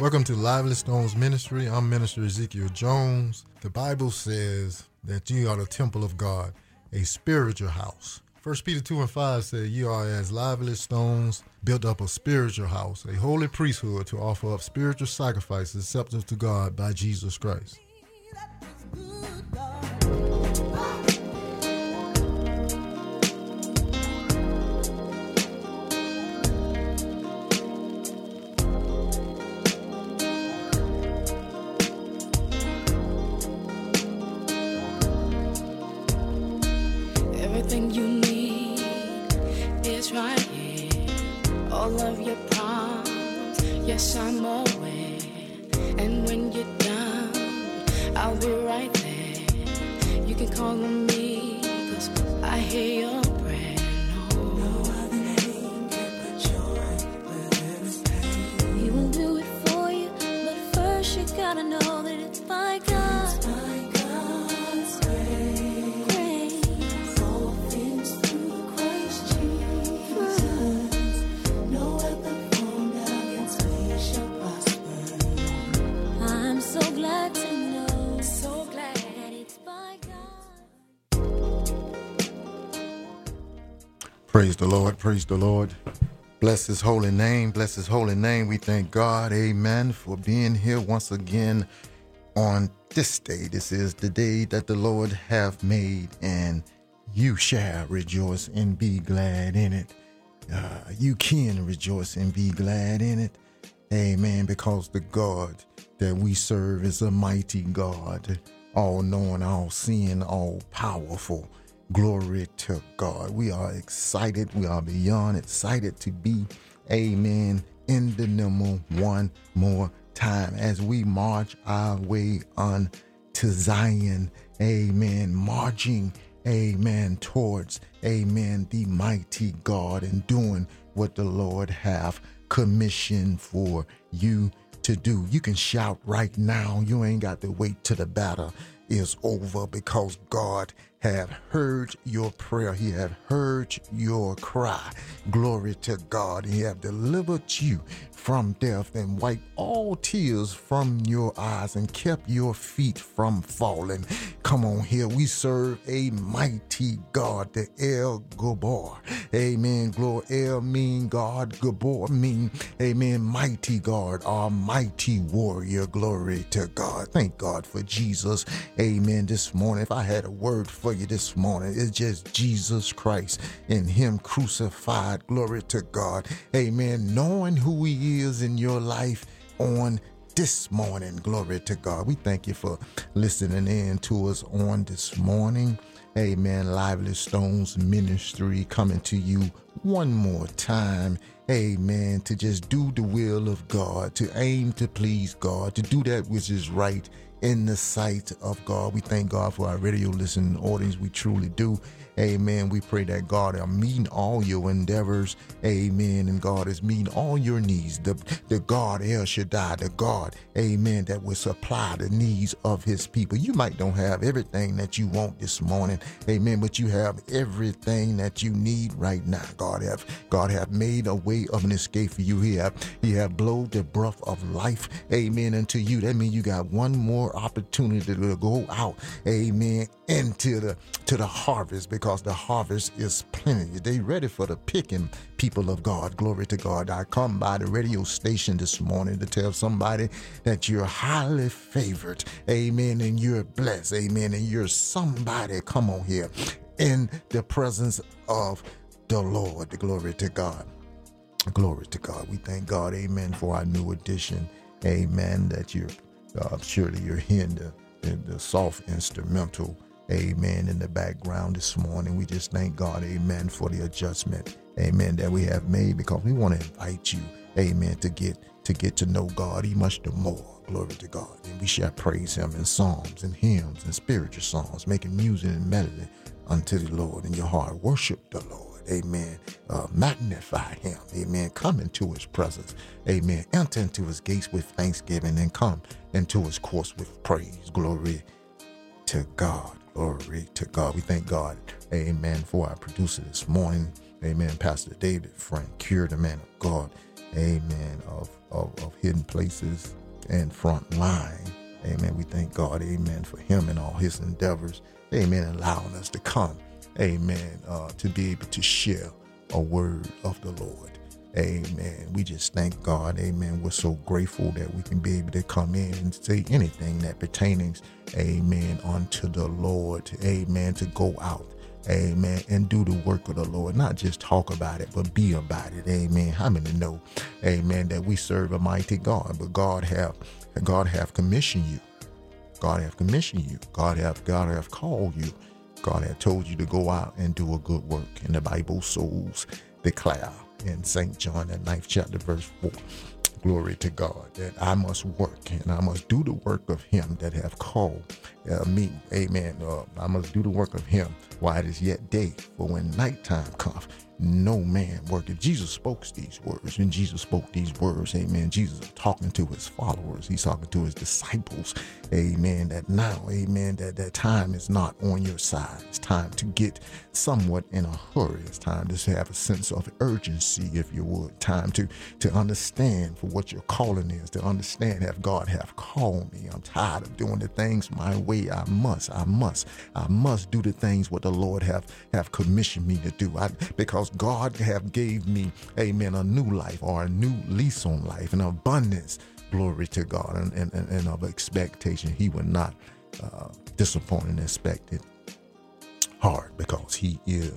Welcome to Lively Stones Ministry. I'm Minister Ezekiel Jones. The Bible says that you are the temple of God, a spiritual house. 1 Peter 2:5 says, you are as lively stones, built up a spiritual house, a holy priesthood to offer up spiritual sacrifices acceptable to God by Jesus Christ. Everything you need is right here. All of your problems, yes, I'm aware. And when you're down, I'll be right there. You can call on me, 'cause I hear your prayer. No other name can put joy where there is pain. He will do it for you, but first you gotta know that it's by God. It's by God's grace. All things through Christ Jesus. No weapon formed against me shall prosper. I'm so glad to know, so glad that it's by God. Praise the Lord, praise the Lord. Bless his holy name, bless his holy name. We thank God, amen, for being here once again on this day. This is the day that the Lord hath made, and you shall rejoice and be glad in it. You can rejoice and be glad in it, amen, because the God that we serve is a mighty God, all-knowing, all-seeing, all-powerful. Glory to God. We are excited. We are beyond excited to be, amen, in the number one more time as we march our way on to Zion, amen, marching, amen, towards, amen, the mighty God and doing what the Lord have commissioned for you to do. You can shout right now. You ain't got to wait till the battle is over, because God have heard your prayer. He have heard your cry. Glory to God. He have delivered you from death and wiped all tears from your eyes and kept your feet from falling. Come on here. We serve a mighty God, the El Gabor. Amen. Glory. El mean God. Gabor mean, amen, mighty God, our mighty warrior. Glory to God. Thank God for Jesus. Amen. This morning, if I had a word for you this morning, it's just Jesus Christ and him crucified. Glory to God. Amen. Knowing who he is in your life on this morning. Glory to God. We thank you for listening in to us on this morning. Amen. Lively Stones Ministry coming to you one more time. Amen. To just do the will of God, to aim to please God, to do that which is right in the sight of God. We thank God for our radio listening audience. We truly do. Amen. We pray that God is meeting all your endeavors. Amen. And God is meeting all your needs. The God El Shaddai, the God, amen, that will supply the needs of his people. You might don't have everything that you want this morning. Amen. But you have everything that you need right now. God have made a way of an escape for you. He have blown the breath of life. Amen. Unto you. That means you got one more opportunity to go out. Amen. Into the harvest, because the harvest is plenty. They ready for the picking, people of God. Glory to God. I come by the radio station this morning to tell somebody that you're highly favored. Amen. And you're blessed. Amen. And you're somebody, come on here, in the presence of the Lord. Glory to God. Glory to God. We thank God. Amen. For our new edition. Amen. That you're surely you're hearing the soft instrumental, amen, in the background this morning. We just thank God, amen, for the adjustment, amen, that we have made, because we want to invite you, amen, to get to know God even much the more. Glory to God. And we shall praise him in psalms and hymns and spiritual songs, making music and melody unto the Lord in your heart. Worship the Lord. Amen. Magnify him. Amen. Come into his presence. Amen. Enter into his gates with thanksgiving and come into his courts with praise. Glory to God. Glory to God. We thank God. Amen. For our producer this morning. Amen. Pastor David Frank Cure, the man of God. amen, of hidden places and front line. Amen. We thank God, amen, for him and all his endeavors. Amen. Allowing us to come, amen, to be able to share a word of the Lord. Amen. We just thank God. Amen. We're so grateful that we can be able to come in and say anything that pertains, amen, unto the Lord. Amen. To go out, amen, and do the work of the Lord. Not just talk about it, but be about it. Amen. How many know, amen, that we serve a mighty God, but God have commissioned you. God have commissioned you. God have called you. God have told you to go out and do a good work. And the Bible souls declare in St. John, the 9th chapter, verse 4, glory to God, that I must work and I must do the work of him that have called me. Amen. I must do the work of him while it is yet day. For when nighttime comes, no man worketh. Jesus spoke these words. And Jesus spoke these words, amen, Jesus is talking to his followers. He's talking to his disciples, amen, that now, amen, that time is not on your side. It's time to get somewhat in a hurry. It's time to have a sense of urgency, if you would. Time to understand for what your calling is, to understand have God have called me. I'm tired of doing the things my way. I must do the things what the Lord have commissioned me to do. Because God have gave me, amen, a new life or a new lease on life, an abundance, glory to God, and of expectation. He will not disappoint and expect it hard, because he is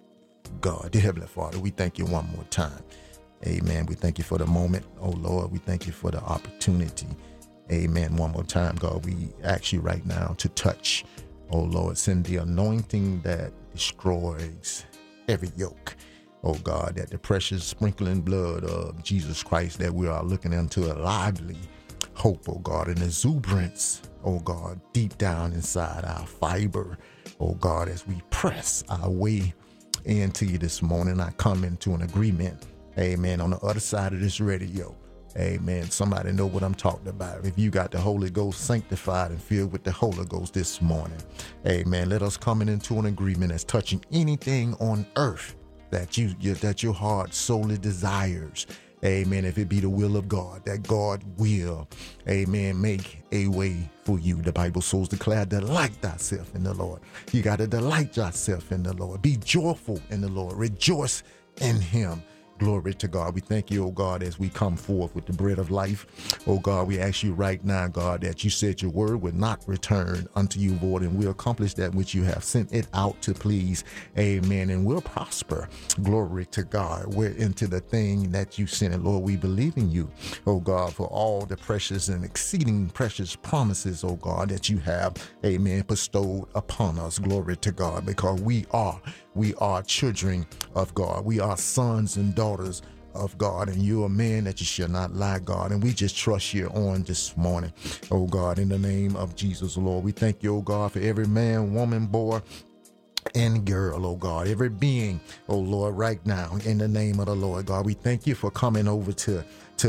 God. Dear Heavenly Father, we thank you one more time. Amen. We thank you for the moment. Oh Lord, we thank you for the opportunity. Amen. One more time, God, we ask you right now to touch, oh Lord, send the anointing that destroys every yoke. Oh God, that the precious sprinkling blood of Jesus Christ, that we are looking into a lively hope, oh God, an exuberance, oh God, deep down inside our fiber, oh God, as we press our way into you this morning. I come into an agreement, amen, on the other side of this radio. Amen. Somebody know what I'm talking about. If you got the Holy Ghost sanctified and filled with the Holy Ghost this morning, amen, let us come into an agreement as touching anything on earth that your heart solely desires. Amen. If it be the will of God, that God will, amen, make a way for you. The Bible souls declare, delight thyself in the Lord. You got to delight yourself in the Lord. Be joyful in the Lord. Rejoice in him. Glory to God. We thank you, oh God, as we come forth with the bread of life. Oh God, we ask you right now, God, that you said your word would not return unto you void, and we'll accomplish that which you have sent it out to please. Amen. And we'll prosper. Glory to God. We're into the thing that you sent. And Lord, we believe in you, oh God, for all the precious and exceeding precious promises, oh God, that you have, amen, bestowed upon us. Glory to God, because we are children of God. We are sons and daughters of God, and you're a man that you shall not lie, God. And we just trust you on this morning, oh God, in the name of Jesus, Lord. We thank you, oh God, for every man, woman, boy, and girl, oh God, every being, oh Lord, right now, in the name of the Lord, God. We thank you for coming over to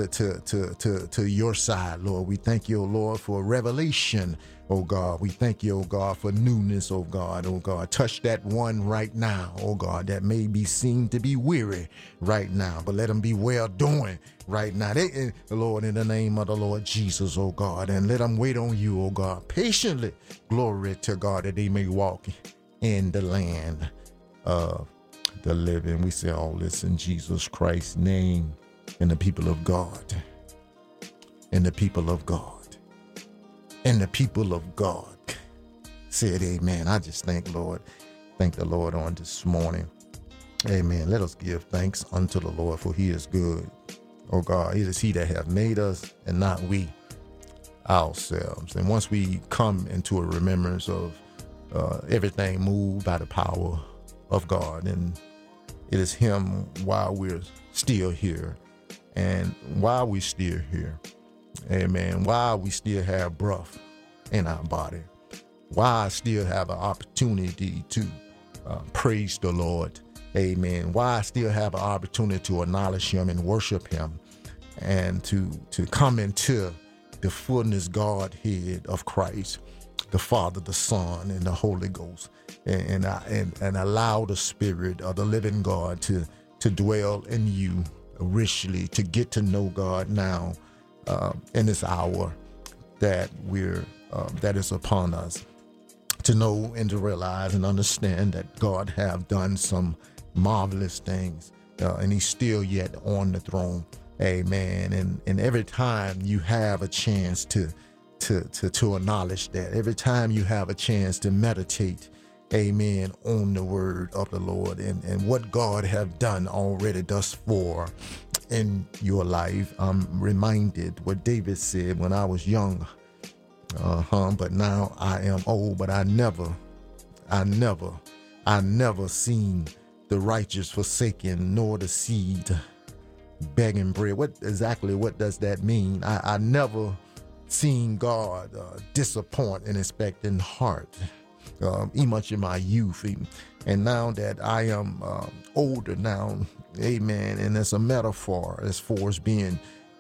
your side, Lord. We thank you, oh Lord, for revelation, oh God. We thank you, oh God, for newness, oh God. Oh God, touch that one right now, oh God, that may be seen to be weary right now, but let them be well doing right now. Lord, in the name of the Lord Jesus, oh God, and let them wait on you, oh God, patiently. Glory to God, that they may walk in the land of the living. We say all this in Jesus Christ's name, and the people of God, and the people of God, and the people of God said amen. I just thank the Lord on this morning. Amen. Let us give thanks unto the Lord, for he is good. Oh God, it is he that hath made us, and not we ourselves. And once we come into a remembrance of everything moved by the power of God, and it is him while we're still here, and while we still here, amen, while we still have breath in our body, while I still have an opportunity to praise the Lord, amen, while I still have an opportunity to acknowledge him and worship him, and to come into the fullness Godhead of Christ, the Father, the Son, and the Holy Ghost, and allow the Spirit of the living God to dwell in you richly, to get to know God now in this hour that that is upon us, to know and to realize and understand that God have done some marvelous things, and he's still yet on the throne. Amen. And every time you have a chance to acknowledge that, every time you have a chance to meditate, amen, on the word of the Lord and what God have done already thus far in your life, I'm reminded what David said when I was young. But now I am old, but I never seen the righteous forsaken, nor the seed begging bread. What does that mean? I never seen God disappoint an expectant heart, much in my youth. And now that I am older now, amen, and it's a metaphor as far as being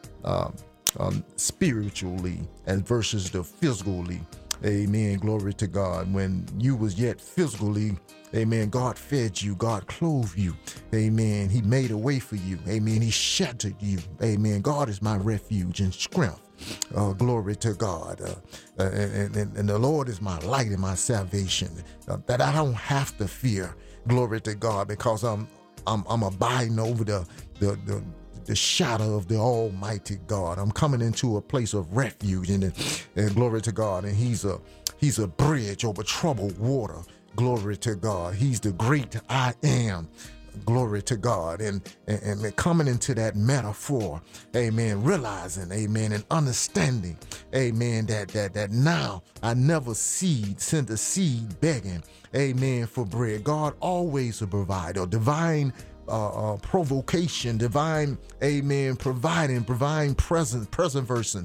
spiritually and versus the physically. Amen. Glory to God. When you was yet physically, amen, God fed you, God clothed you. Amen. He made a way for you. Amen. He sheltered you. Amen. God is my refuge and strength. Glory to God. And the Lord is my light and my salvation. That I don't have to fear. Glory to God, because I'm abiding over the shadow of the Almighty God. I'm coming into a place of refuge, and glory to God. And He's a bridge over troubled water. Glory to God. He's the great I am. Glory to God. And coming into that metaphor, amen, realizing, amen, and understanding, amen, that now I never send a seed begging, amen, for bread. God always a provider, divine provocation, divine, amen, providing persevering,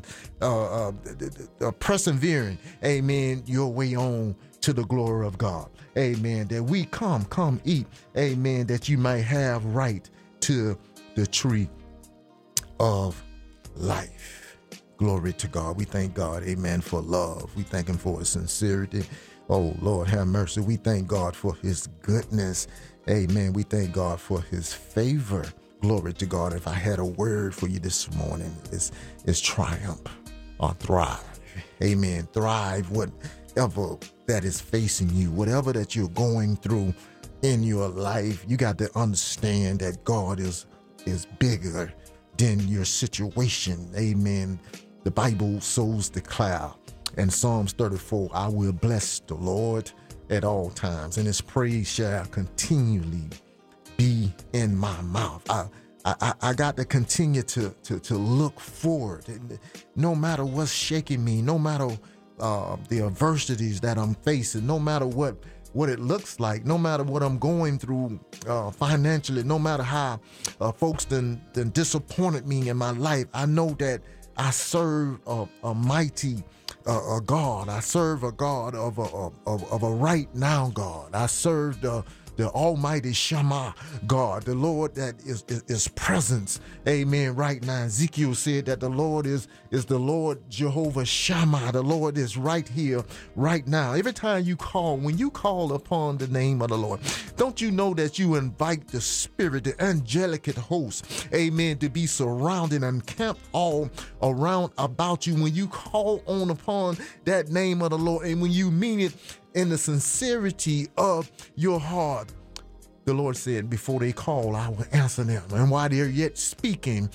amen, your way on to the glory of God. Amen. That we come eat, amen, that you might have right to the tree of life. Glory to God. We thank God, amen, for love. We thank him for his sincerity. Oh, Lord, have mercy. We thank God for his goodness. Amen. We thank God for his favor. Glory to God. If I had a word for you this morning, it's triumph or thrive. Amen. Thrive, whatever that is facing you, whatever that you're going through in your life. You got to understand that God is bigger than your situation. Amen. The Bible sows declare in Psalms 34, I will bless the Lord at all times, and his praise shall continually be in my mouth. I got to continue to look forward, and no matter what's shaking me, no matter the adversities that I'm facing, no matter what it looks like, no matter what I'm going through financially, no matter how folks done disappointed me in my life, I know that I serve a mighty God. I serve a God of a right now God. I serve the Almighty Shammah God, the Lord that is presence. Amen. Right now, Ezekiel said that the Lord is the Lord Jehovah Shammah. The Lord is right here, right now. Every time you call, when you call upon the name of the Lord, don't you know that you invite the spirit, the angelic host, amen, to be surrounded and camped all around about you when you call upon that name of the Lord, and when you mean it in the sincerity of your heart. The Lord said, before they call, I will answer them. And while they're yet speaking,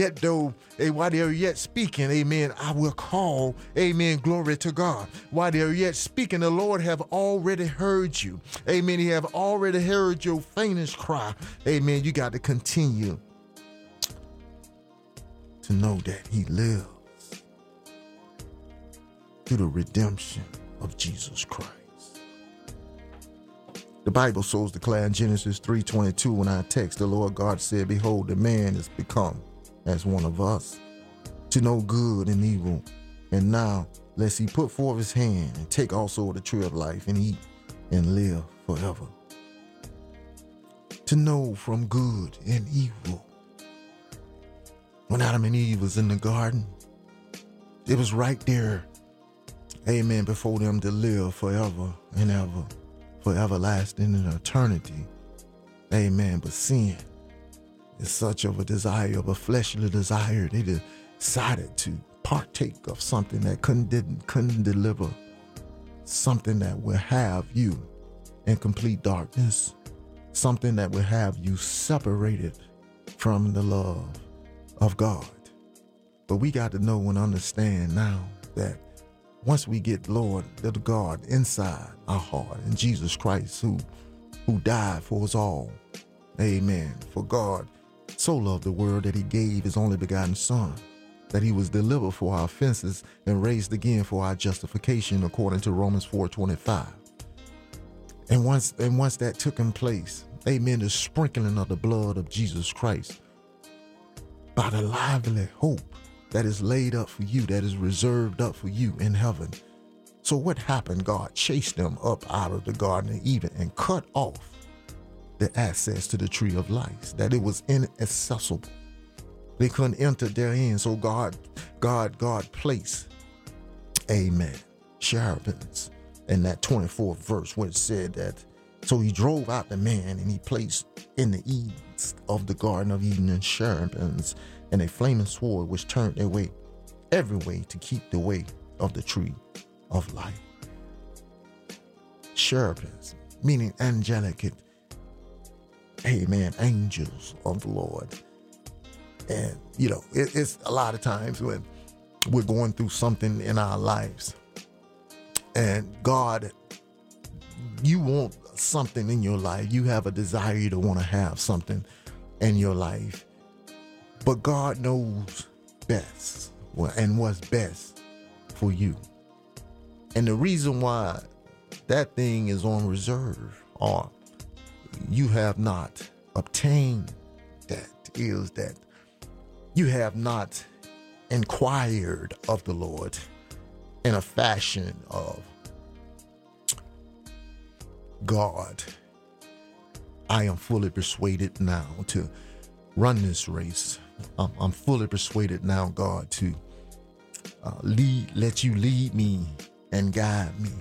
amen, I will call, amen, glory to God. While they're yet speaking, the Lord have already heard you. Amen. He have already heard your faintest cry. Amen. You got to continue to know that he lives through the redemption of Jesus Christ. The Bible so declares in Genesis 3:22, when I text, the Lord God said, behold, the man is become as one of us, to know good and evil. And now, lest he put forth his hand and take also the tree of life and eat and live forever. To know from good and evil. When Adam and Eve was in the garden, it was right there, amen, before them to live forever and ever. For everlasting and eternity. Amen. But sin is such of a desire, of a fleshly desire. They decided to partake of something that couldn't deliver, something that will have you in complete darkness, something that will have you separated from the love of God. But we got to know and understand now that once we get Lord, the God inside our heart, and Jesus Christ who died for us all, amen. For God so loved the world that he gave his only begotten son, that he was delivered for our offenses and raised again for our justification, according to Romans 4:25. And once that took in place, amen, the sprinkling of the blood of Jesus Christ by the lively hope that is laid up for you, that is reserved up for you in heaven. So what happened? God chased them up out of the Garden of Eden and cut off the access to the tree of life, that it was inaccessible. They couldn't enter therein. So God placed, amen, cherubims in that 24th verse, where it said that, so he drove out the man and he placed in the east of the Garden of Eden and cherubims and a flaming sword which turned their way every way to keep the way of the tree of life. Cherubims, meaning angelic, amen, angels of the Lord. And, you know, it's a lot of times when we're going through something in our lives and God, you want something in your life. You have a desire to want to have something in your life. But God knows best and what's best for you. And the reason why that thing is on reserve or you have not obtained that is that you have not inquired of the Lord in a fashion of, God, I am fully persuaded now to run this race. I'm fully persuaded now, God, to let you lead me and guide me.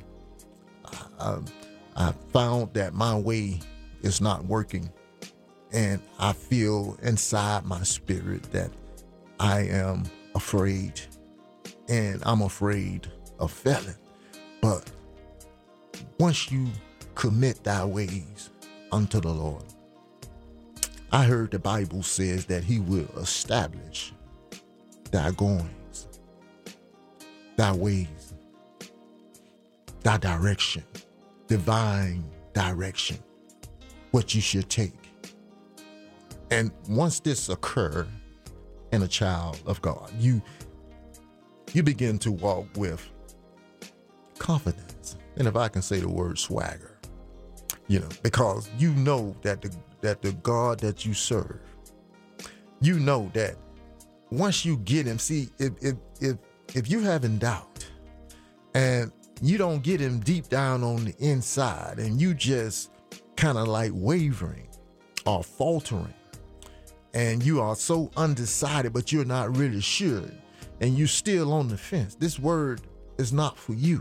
I found that my way is not working, and I feel inside my spirit that I am afraid, and I'm afraid of failing. But once you commit thy ways unto the Lord, I heard the Bible says that he will establish thy goings, thy ways, thy direction, divine direction, what you should take. And once this occurs in a child of God, you begin to walk with confidence. And if I can say the word swagger, you know, because you know that the God that you serve, you know that once you get him, see, if you having doubt and you don't get him deep down on the inside and you just kind of like wavering or faltering and you are so undecided, but you're not really sure and you're still on the fence, this word is not for you.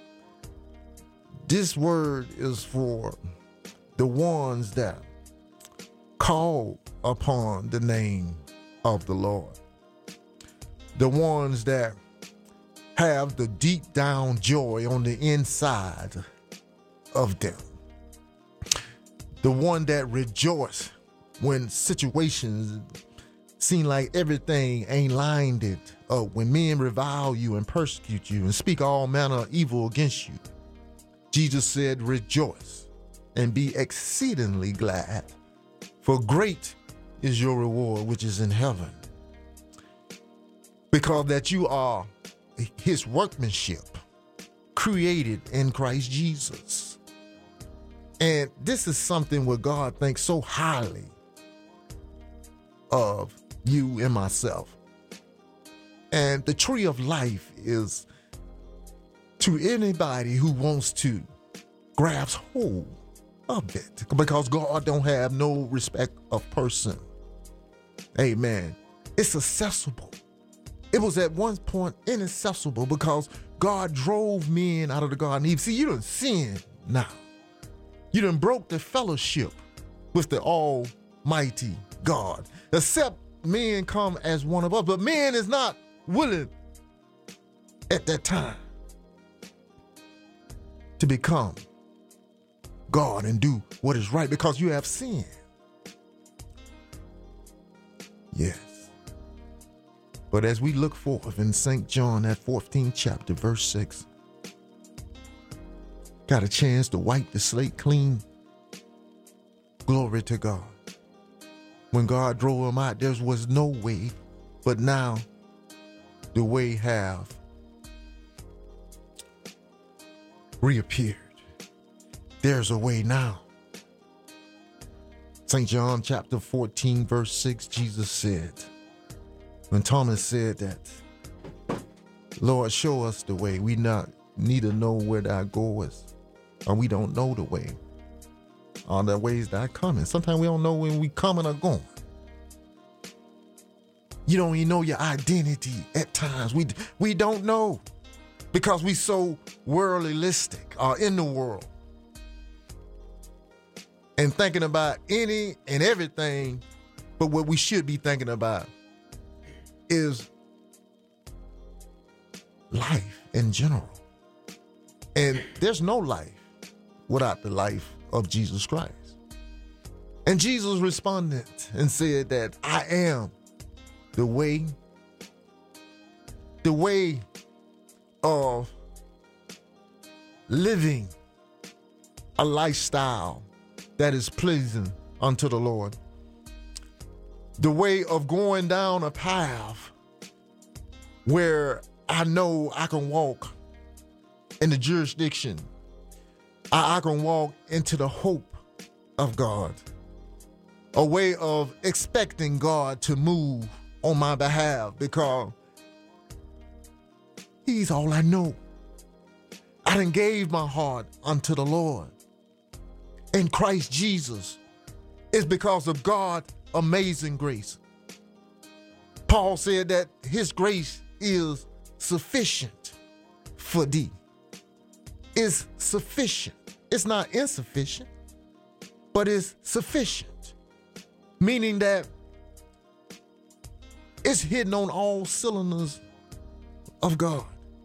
This word is for the ones that call upon the name of the Lord. The ones that have the deep down joy on the inside of them. The one that rejoice when situations seem like everything ain't lined it up, when men revile you and persecute you and speak all manner of evil against you. Jesus said, rejoice and be exceedingly glad, for great is your reward which is in heaven. Because that you are his workmanship, created in Christ Jesus. And this is something where God thinks so highly of you and myself. And the tree of life is to anybody who wants to grasp hold of it, because God don't have no respect of person. Amen. It's accessible. It was at one point inaccessible because God drove men out of the Garden of Eden. See, you done sinned now. You done broke the fellowship with the Almighty Almighty God. Except men come as one of us, but man is not willing at that time to become God and do what is right because you have sinned. Yes. But as we look forth in St. John, that 14th chapter, verse 6, got a chance to wipe the slate clean. Glory to God. When God drove him out, there was no way, but now the way have reappeared. There's a way now. St. John chapter 14, verse 6, Jesus said, when Thomas said that, Lord, show us the way. We not need to know where thou goest, or we don't know the way. Are there ways that are coming? Sometimes we don't know when we coming or going. You don't even know your identity at times. We don't know because we so worldlyistic or in the world and thinking about any and everything, but what we should be thinking about is life in general. And there's no life without the life of Jesus Christ. And Jesus responded and said that I am the way of living a lifestyle that is pleasing unto the Lord. The way of going down a path where I know I can walk in the jurisdiction. I can walk into the hope of God. A way of expecting God to move on my behalf because He's all I know. I done gave my heart unto the Lord. In Christ Jesus, it's because of God's amazing grace. Paul said that His grace is sufficient for thee. It's sufficient. It's not insufficient, but it's sufficient. Meaning that it's hitting on all cylinders of God.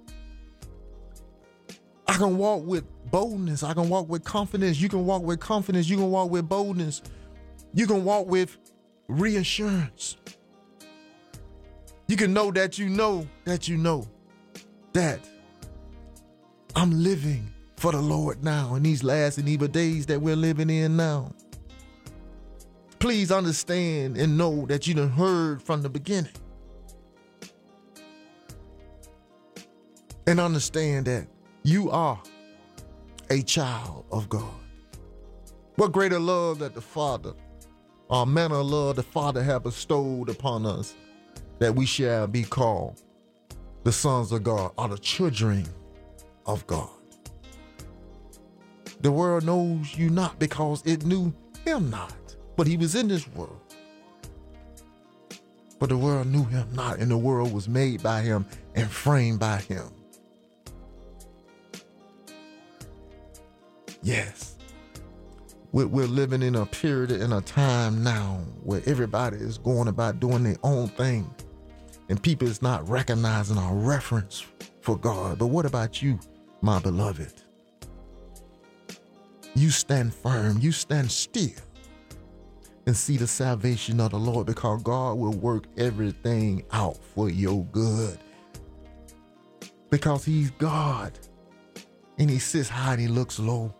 I can walk with boldness. I can walk with confidence. You can walk with confidence. You can walk with boldness. You can walk with reassurance. You can know that you know that you know that I'm living for the Lord now in these last and evil days that we're living in now. Please understand and know that you done heard from the beginning. And understand that you are a child of God. What greater love that the Father, or manner of love the Father have bestowed upon us, that we shall be called the sons of God, or the children of God. The world knows you not because it knew Him not, but He was in this world. But the world knew Him not, and the world was made by Him and framed by Him. Yes, we're living in a period, in a time now where everybody is going about doing their own thing, and people is not recognizing our reference for God. But what about you, my beloved? You stand firm, you stand still, and see the salvation of the Lord, because God will work everything out for your good. Because He's God, and He sits high and He looks low.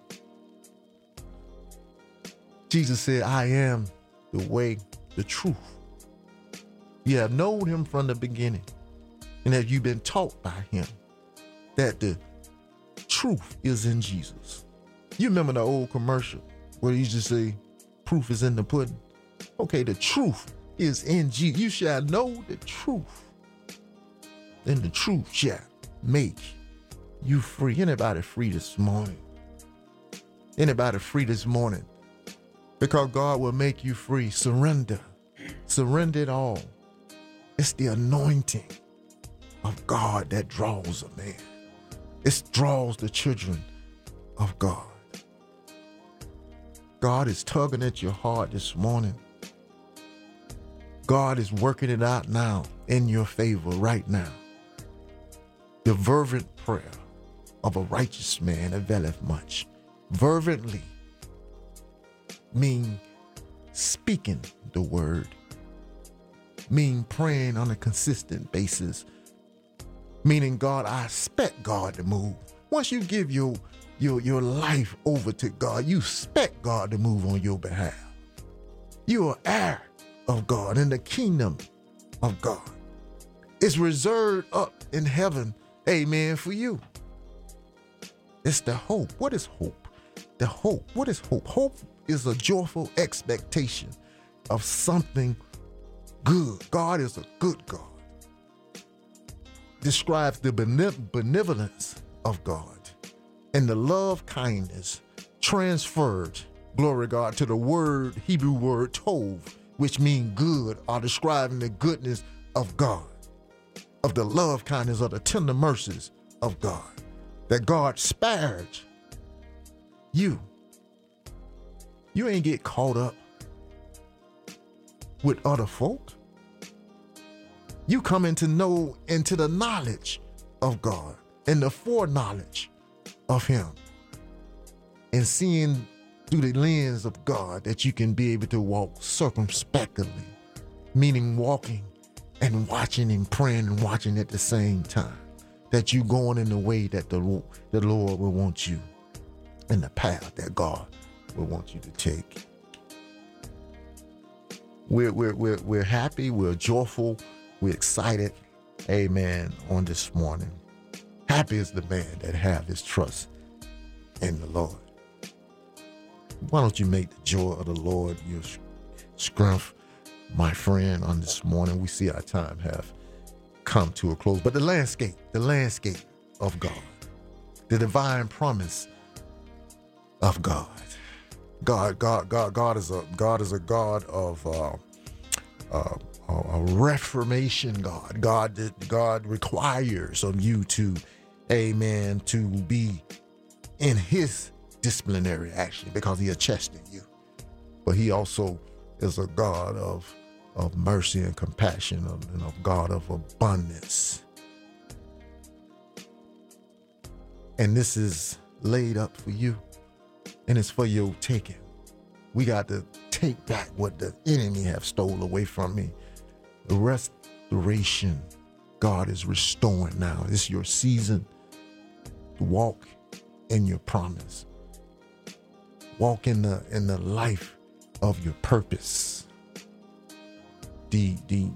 Jesus said, I am the way, the truth. You have known Him from the beginning, and have you been taught by Him that the truth is in Jesus. You remember the old commercial where He used to say, proof is in the pudding? Okay, the truth is in Jesus. You shall know the truth, and the truth shall make you free. Anybody free this morning? Anybody free this morning? Because God will make you free. Surrender. Surrender it all. It's the anointing of God that draws a man. It draws the children of God. God is tugging at your heart this morning. God is working it out now in your favor right now. The fervent prayer of a righteous man availeth much. Fervently mean speaking the word, mean praying on a consistent basis, meaning God, I expect God to move. Once you give your life over to God, you expect God to move on your behalf. You are heir of God in the kingdom of God. It's reserved up in heaven, amen, for you. It's the hope. What is hope? The hope. What is hope? Hope is a joyful expectation of something good. God is a good God. Describes the benevolence of God and the love kindness transferred, glory to God, to the word, Hebrew word tov, which means good, are describing the goodness of God, of the love kindness, of the tender mercies of God, that God spared you. You ain't get caught up with other folk. You come into the knowledge of God and the foreknowledge of him, and seeing through the lens of God that you can be able to walk circumspectly, meaning walking and watching and praying and watching at the same time, that you going in the way that the Lord will want you, in the path that God will want you to take. We're happy, we're joyful, we're excited, amen, on this morning. Happy is the man that have his trust in the Lord. Why don't you make the joy of the Lord your strength, my friend, on this morning? We see our time have come to a close. But the landscape of God, the divine promise of God. God is a God of a reformation God. God requires of you to, amen, to be in his disciplinary action because he has chastened you. But he also is a God of mercy and compassion, and a God of abundance. And this is laid up for you, and it's for your taking. We got to take back what the enemy have stole away from me. The restoration, God is restoring now. It's your season to walk in your promise. Walk in the life of your purpose. The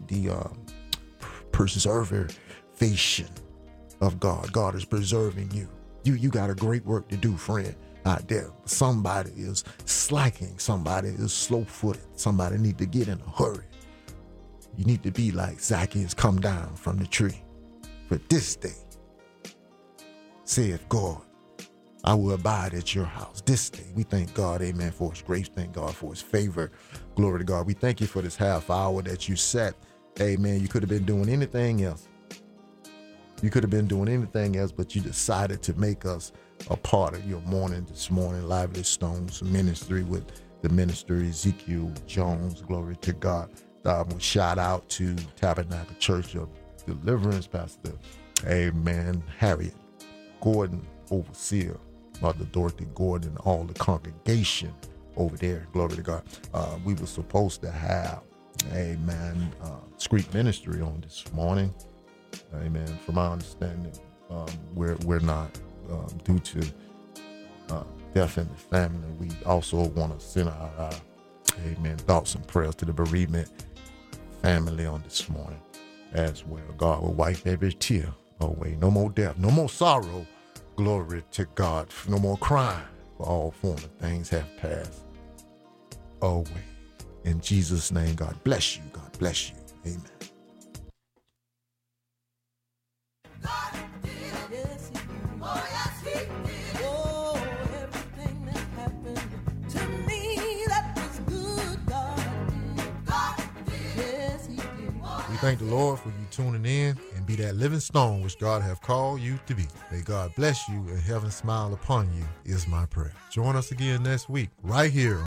preservation of God. God is preserving you. You got a great work to do, friend, out there. Somebody is slacking. Somebody is slow-footed. Somebody need to get in a hurry. You need to be like Zacchaeus, come down from the tree. For this day, saith God, I will abide at your house. This day, we thank God, amen, for his grace. Thank God for his favor. Glory to God. We thank you for this half hour that you set. Amen. You could have been doing anything else. You could have been doing anything else, but you decided to make us a part of your morning this morning. Lively Stones Ministry with the minister Ezekiel Jones. Glory to God. Shout out to Tabernacle Church of Deliverance, Pastor, amen, Harriet Gordon, overseer, Mother Dorothy Gordon, and all the congregation over there. Glory to God. We were supposed to have, amen, street ministry on this morning. Amen. From my understanding, we're not, due to death in the family. We also want to send our amen, thoughts and prayers to the bereavement family on this morning as well. God will wipe every tear away. No more death, no more sorrow. Glory to God. No more crime, for all former things have passed away. In Jesus' name, God bless you. God bless you. Amen. We thank the Lord for you tuning in, and be that living stone which God have called you to be. May God bless you and heaven smile upon you is my prayer. Join us again next week right here